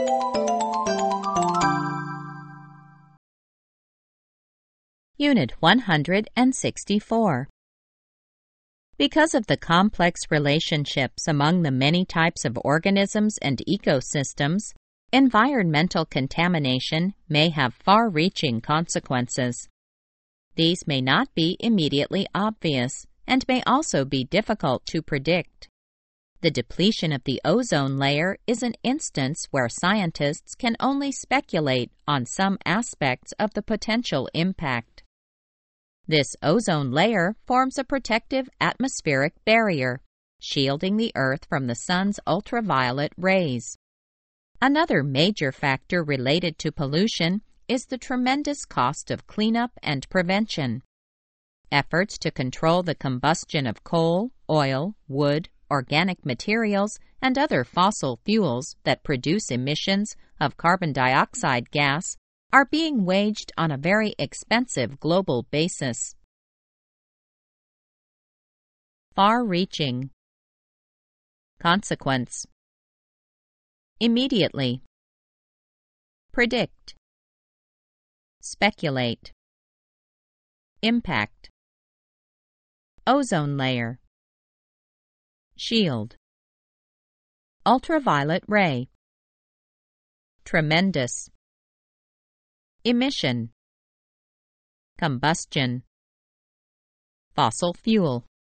Unit 164. Because of the complex relationships among the many types of organisms and ecosystems, environmental contamination may have far-reaching consequences. These may not be immediately obvious and may also be difficult to predict. The depletion of the ozone layer is an instance where scientists can only speculate on some aspects of the potential impact. This ozone layer forms a protective atmospheric barrier, shielding the Earth from the sun's ultraviolet rays. Another major factor related to pollution is the tremendous cost of cleanup and prevention. Efforts to control the combustion of coal, oil, wood, organic materials, and other fossil fuels that produce emissions of carbon dioxide gas are being waged on a very expensive global basis. Far-reaching. Consequence. Immediately. Predict. Speculate. Impact. Ozone layer. Shield. Ultraviolet ray. Tremendous. Emission. Combustion. Fossil fuel.